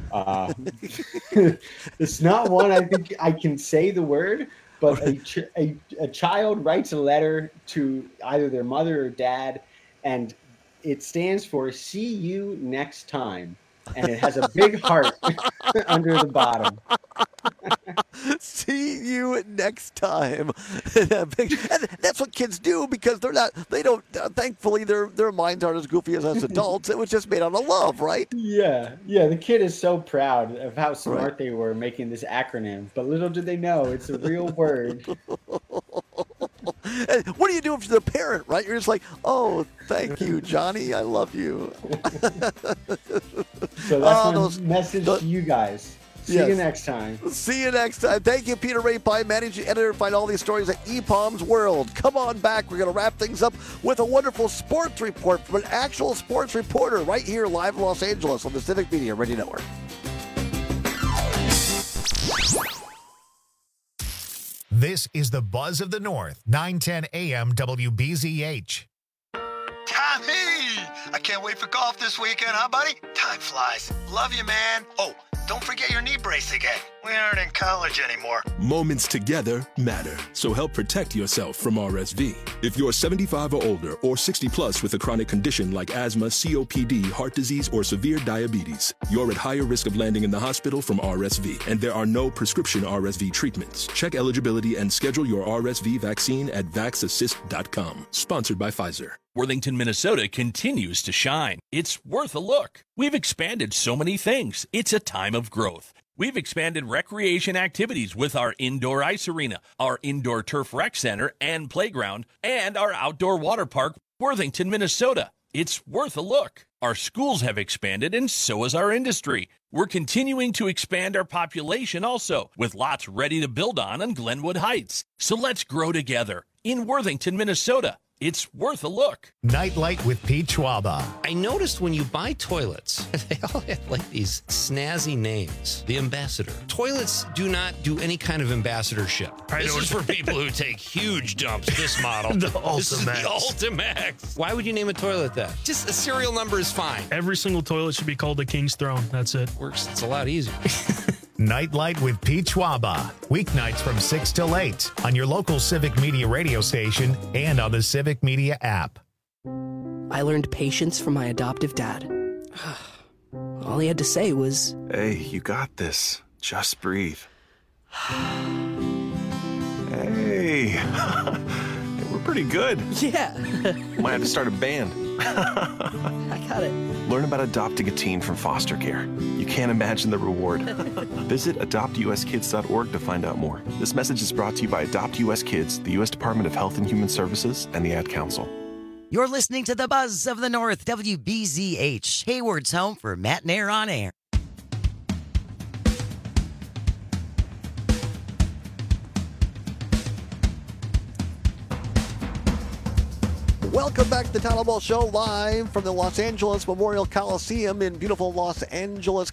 It's not one I think I can say the word, but a child writes a letter to either their mother or dad, and it stands for "See you next time." And it has a big heart under the bottom. see you next time. And that's what kids do because thankfully their minds aren't as goofy as us adults. It was just made out of love, right? Yeah. The kid is so proud of how smart they were making this acronym, but little did they know it's a real word. And what do you do if you're the parent, right? You're just like, oh, thank you, Johnny. I love you. So that's my message to you guys. See you next time. See you next time. Thank you, Peter Rapine, managing editor. Find all these stories at EPOM's World. Come on back. We're going to wrap things up with a wonderful sports report from an actual sports reporter right here live in Los Angeles on the Civic Media Radio Network. This is the Buzz of the North, 910 AM WBZH. Tommy! I can't wait for golf this weekend, huh, buddy? Time flies. Love you, man. Oh, don't forget your knee brace again. We aren't in college anymore. Moments together matter, so help protect yourself from RSV. If you're 75 or older or 60 plus with a chronic condition like asthma, COPD, heart disease, or severe diabetes, you're at higher risk of landing in the hospital from RSV, and there are no prescription RSV treatments. Check eligibility and schedule your RSV vaccine at vaxassist.com. Sponsored by Pfizer. Worthington, Minnesota continues to shine. It's worth a look. We've expanded so many things. It's a time of growth. We've expanded recreation activities with our indoor ice arena, our indoor turf rec center and playground, and our outdoor water park, Worthington, Minnesota. It's worth a look. Our schools have expanded, and so has our industry. We're continuing to expand our population also, with lots ready to build on Glenwood Heights. So let's grow together in Worthington, Minnesota. It's worth a look. Nightlight with Pete Schwaba. I noticed when you buy toilets, they all have like these snazzy names. The Ambassador. Toilets do not do any kind of ambassadorship. This is for people who take huge dumps. This model. The This is the Ultimax. Ultimax. Why would you name a toilet that? Just a serial number is fine. Every single toilet should be called the King's Throne. That's it. Works. It's a lot easier. Nightlight with Pete Schwaba. Weeknights from 6 till 8 on your local Civic Media radio station and on the Civic Media app. I learned patience from my adoptive dad. All he had to say was, "Hey, you got this. Just breathe." Hey. We're pretty good. Yeah. Might have to start a band. I got it. Learn about adopting a teen from foster care. You can't imagine the reward. Visit adoptuskids.org to find out more. This message is brought to you by Adopt US Kids, the U.S. Department of Health and Human Services, and the Ad Council. You're listening to the Buzz of the North, WBZH, Hayward's home for Matt and Air on Air. Welcome back to the Tyler Ball Show, live from the Los Angeles Memorial Coliseum in beautiful Los Angeles,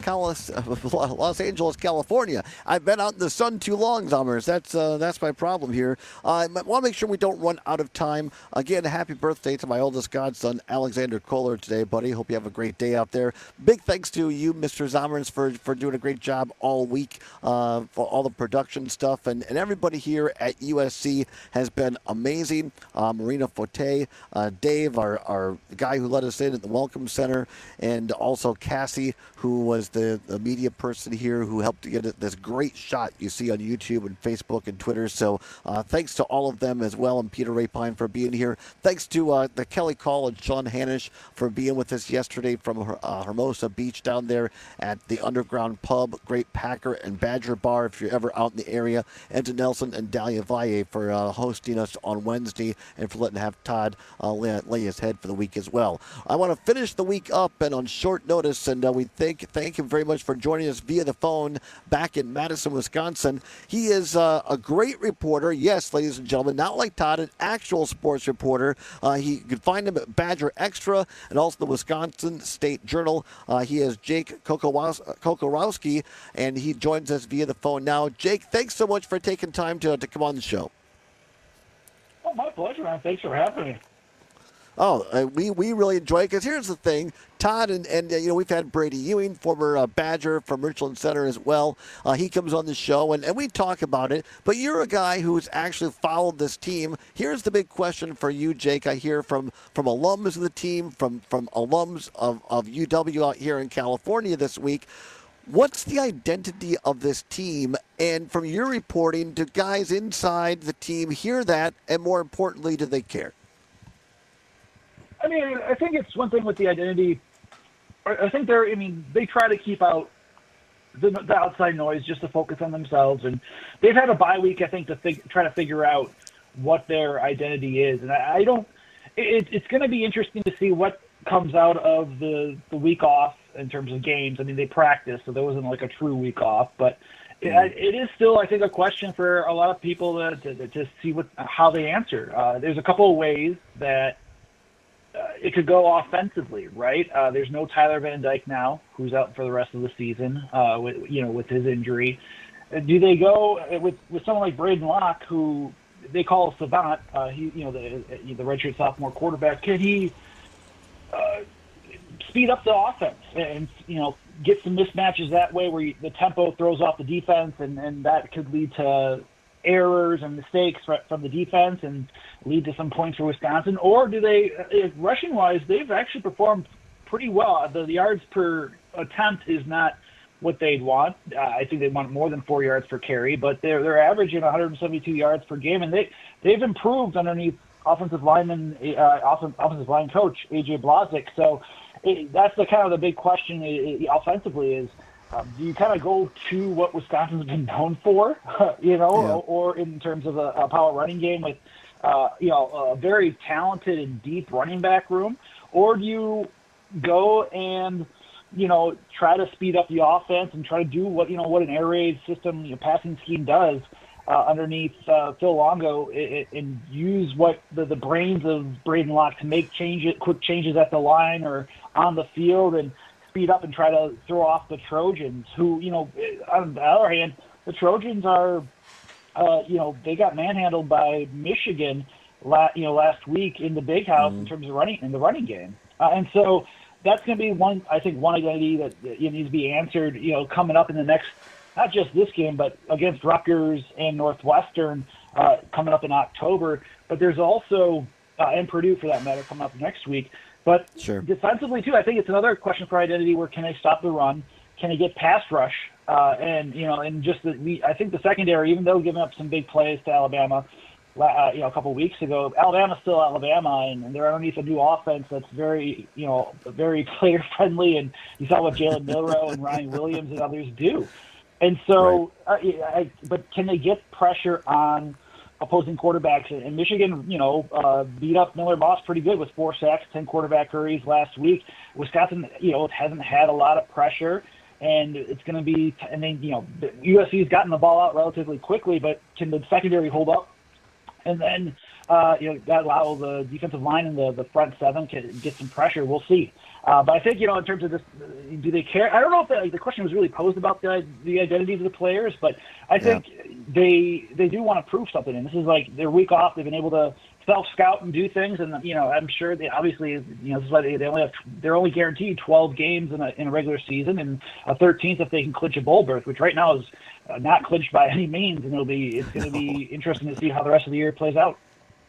California. I've been out in the sun too long, Zommers. That's my problem here. I want to make sure we don't run out of time. Again, happy birthday to my oldest godson, Alexander Kohler, today, buddy. Hope you have a great day out there. Big thanks to you, Mr. Zommers, for doing a great job all week, for all the production stuff, and everybody here at USC has been amazing. Marina Forte, Dave, our guy who let us in at the Welcome Center, and also Cassie, who was the media person here who helped to get this great shot you see on YouTube and Facebook and Twitter. So thanks to all of them as well, and Peter Rapine for being here. Thanks to the Kelly Call and Sean Hanisch for being with us yesterday from Hermosa Beach down there at the Underground Pub. Great Packer and Badger Bar if you're ever out in the area. And to Nelson and Dahlia Valle for hosting us on Wednesday and for letting have Todd lay his head for the week as well. I want to finish the week up and on short notice, and we thank him very much for joining us via the phone back in Madison, Wisconsin. He is a great reporter, yes, ladies and gentlemen, not like Todd, an actual sports reporter. You can find him at Badger Extra and also the Wisconsin State Journal. He is Jake Kokorowski, and he joins us via the phone now. Jake, thanks so much for taking time to come on the show. Oh, my pleasure, man. Thanks for having me. Oh, we really enjoy it because here's the thing, Todd, and we've had Brady Ewing, former Badger from Richland Center as well. He comes on the show, and we talk about it. But you're a guy who's actually followed this team. Here's the big question for you, Jake. I hear from alums of the team, from alums of UW out here in California this week. What's the identity of this team? And from your reporting, do guys inside the team hear that? And more importantly, do they care? I mean, I think it's one thing with the identity. I think they try to keep out the outside noise just to focus on themselves. And they've had a bye week, I think, to try to figure out what their identity is. And it's going to be interesting to see what comes out of the week off in terms of games. I mean, they practiced, so there wasn't like a true week off, but it is still, I think, a question for a lot of people to see how they answer. There's a couple of ways that it could go offensively, right? There's no Tyler Van Dyke now, who's out for the rest of the season with his injury. Do they go with someone like Braden Locke, who they call a savant? The redshirt sophomore quarterback. Can he speed up the offense and get some mismatches that way, where the tempo throws off the defense, and that could lead to errors and mistakes from the defense and lead to some points for Wisconsin? Or do they, rushing-wise, they've actually performed pretty well. The yards per attempt is not what they'd want. I think they want more than 4 yards per carry, but they're averaging 172 yards per game, and they've improved underneath offensive line coach A.J. Blazek. So that's the kind of the big question offensively is, do you kind of go to what Wisconsin's been known for, or in terms of a power running game with, a very talented and deep running back room, or do you go and, try to speed up the offense and try to do what an air raid system, passing scheme does underneath Phil Longo, and use what the brains of Braden Locke to make quick changes at the line or on the field and speed up and try to throw off the Trojans, who, on the other hand, the Trojans are, they got manhandled by Michigan, last week in the Big House in terms of the running game. And so that's going to be one identity that needs to be answered, coming up in the next, not just this game, but against Rutgers and Northwestern coming up in October. But there's also, and Purdue for that matter, coming up next week. But defensively, too, I think it's another question for identity where can they stop the run? Can they get pass rush? I think the secondary, even though giving up some big plays to Alabama, a couple of weeks ago, Alabama's still Alabama, and they're underneath a new offense that's very, very player-friendly, and you saw what Jalen Milroe and Ryan Williams and others do. And so, but can they get pressure on opposing quarterbacks? And Michigan, beat up Miller Moss pretty good with 4 sacks, 10 quarterback hurries last week. Wisconsin, hasn't had a lot of pressure, and it's going to be, and then, USC's gotten the ball out relatively quickly, but can the secondary hold up? And then, that allow the defensive line and the front seven to get some pressure. We'll see. But I think, in terms of this, do they care? I don't know if the question was really posed about the identities of the players, but I think they do want to prove something. And this is like their week off. They've been able to self-scout and do things. And, I'm sure they obviously, this is why they're only guaranteed 12 games in a regular season and a 13th if they can clinch a bowl berth, which right now is not clinched by any means. And it's going to be interesting to see how the rest of the year plays out.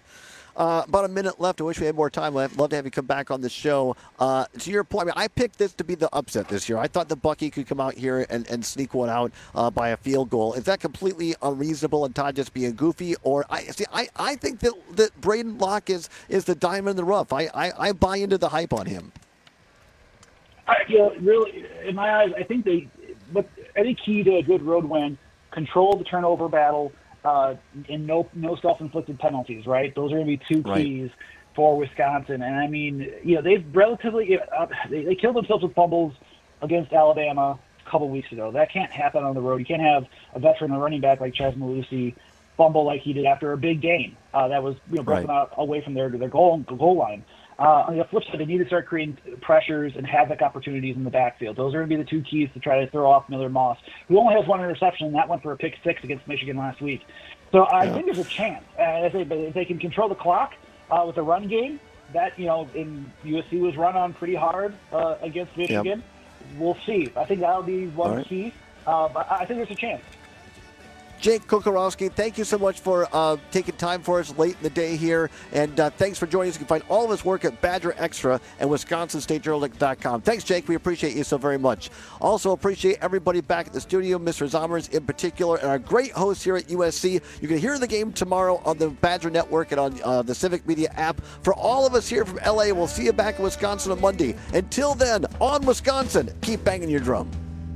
About a minute left. I wish we had more time left. Love to have you come back on the show. To your point, I picked this to be the upset this year. I thought the Bucky could come out here and sneak one out by a field goal. Is that completely unreasonable and Todd just being goofy? Or I think that Braden Locke is the diamond in the rough. I buy into the hype on him. Really, in my eyes, I think any key to a good road win, control the turnover battle, and no self-inflicted penalties, right? Those are going to be two keys for Wisconsin. And I mean, they've relatively they killed themselves with fumbles against Alabama a couple weeks ago. That can't happen on the road. You can't have a veteran running back like Chaz Malusi fumble like he did after a big game that was broken out away from their goal line. On the flip side, they need to start creating pressures and havoc opportunities in the backfield. Those are going to be the two keys to try to throw off Miller Moss, who only has one interception, and that went for a pick-6 against Michigan last week. So I think there's a chance. If they can control the clock with the run game, that, in USC was run on pretty hard against Michigan. We'll see. I think that'll be one key. But I think there's a chance. Jake Kokorowski, thank you so much for taking time for us late in the day here. And thanks for joining us. You can find all of his work at Badger Extra and WisconsinStateJournal.com. Thanks, Jake. We appreciate you so very much. Also appreciate everybody back at the studio, Mr. Zommers in particular, and our great hosts here at USC. You can hear the game tomorrow on the Badger Network and on the Civic Media app. For all of us here from LA, we'll see you back in Wisconsin on Monday. Until then, on Wisconsin, keep banging your drum.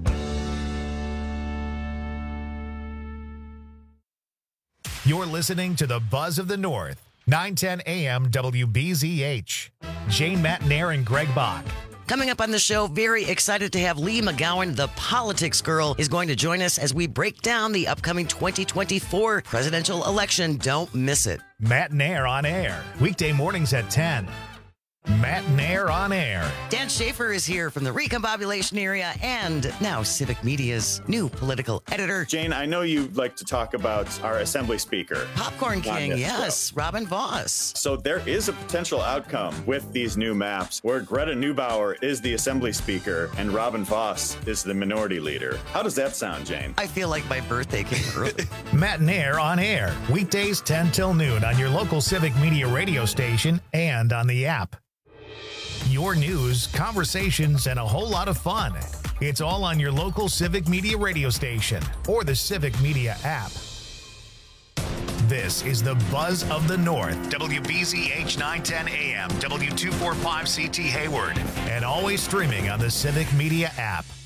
You're listening to the Buzz of the North, 910 AM WBZH. Jane Matnair and Greg Bach. Coming up on the show, very excited to have Lee McGowan, the politics girl, is going to join us as we break down the upcoming 2024 presidential election. Don't miss it. Matt Nair on air, weekday mornings at 10. Matt Nair on air. Dan Schaefer is here from the Recombobulation area and now Civic Media's new political editor. Jane, I know you like to talk about our Assembly Speaker. Popcorn King, yes, Robin Voss. So there is a potential outcome with these new maps where Greta Neubauer is the Assembly Speaker and Robin Voss is the Minority Leader. How does that sound, Jane? I feel like my birthday came early. Matt Nair on air, weekdays 10 till noon on your local Civic Media radio station and on the app. Your news, conversations, and a whole lot of fun. It's all on your local Civic Media radio station or the Civic Media app. This is the Buzz of the North, WBZH 910 AM, W245CT Hayward, and always streaming on the Civic Media app.